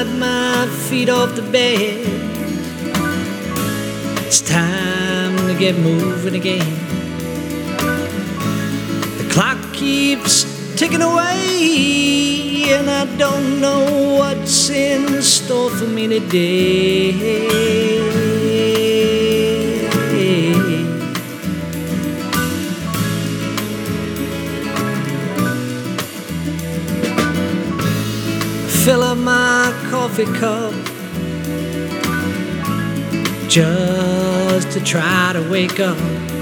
slide my feet off the bed. It's time to get moving again. The clock keeps ticking away, and I don't know what's in store for me today. Fill up my coffee cup just to try to wake up.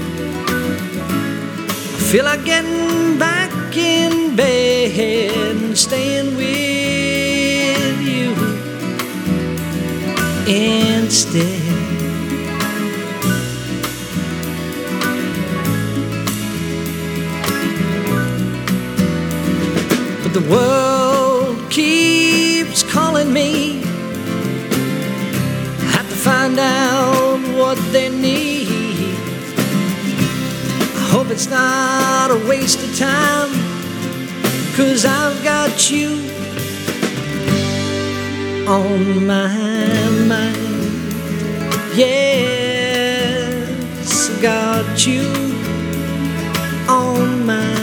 I feel like getting back in bed and staying with you instead. But the world keeps calling me. I have to find out what they need. I hope it's not a waste of time, 'cause I've got you on my mind. Yes, I've got you on my mind.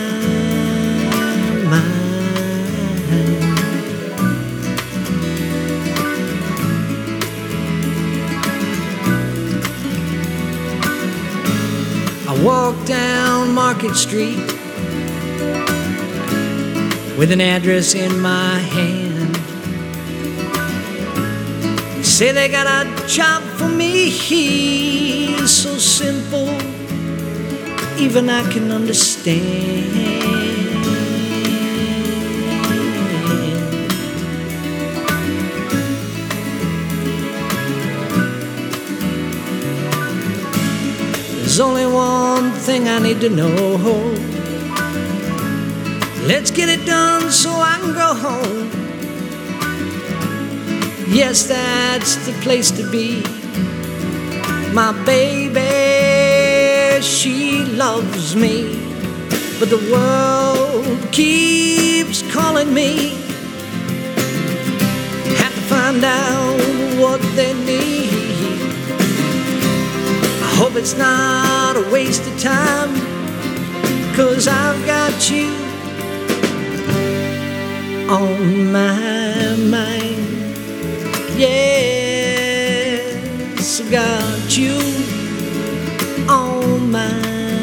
I walk down Market Street with an address in my hand. They say they got a job for me, so simple, even I can understand. There's only one thing I need to know. Let's get it done so I can go home. Yes, that's the place to be. My baby, she loves me, but the world keeps calling me. Have to find out what they need. I hope it's not a waste of time, 'cause I've got you on my mind. Yes, I've got you on my mind.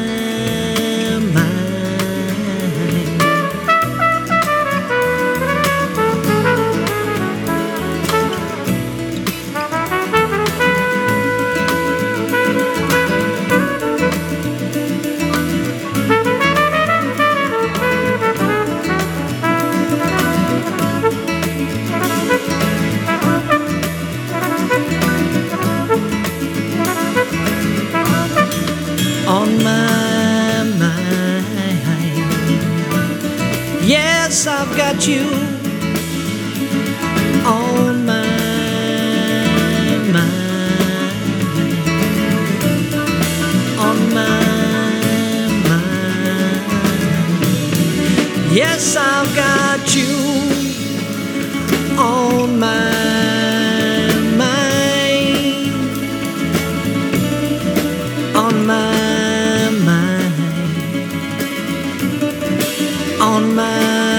On my mind. Yes, I've got you on my mind. On my mind. Yes, I've got you on my mind. On my on my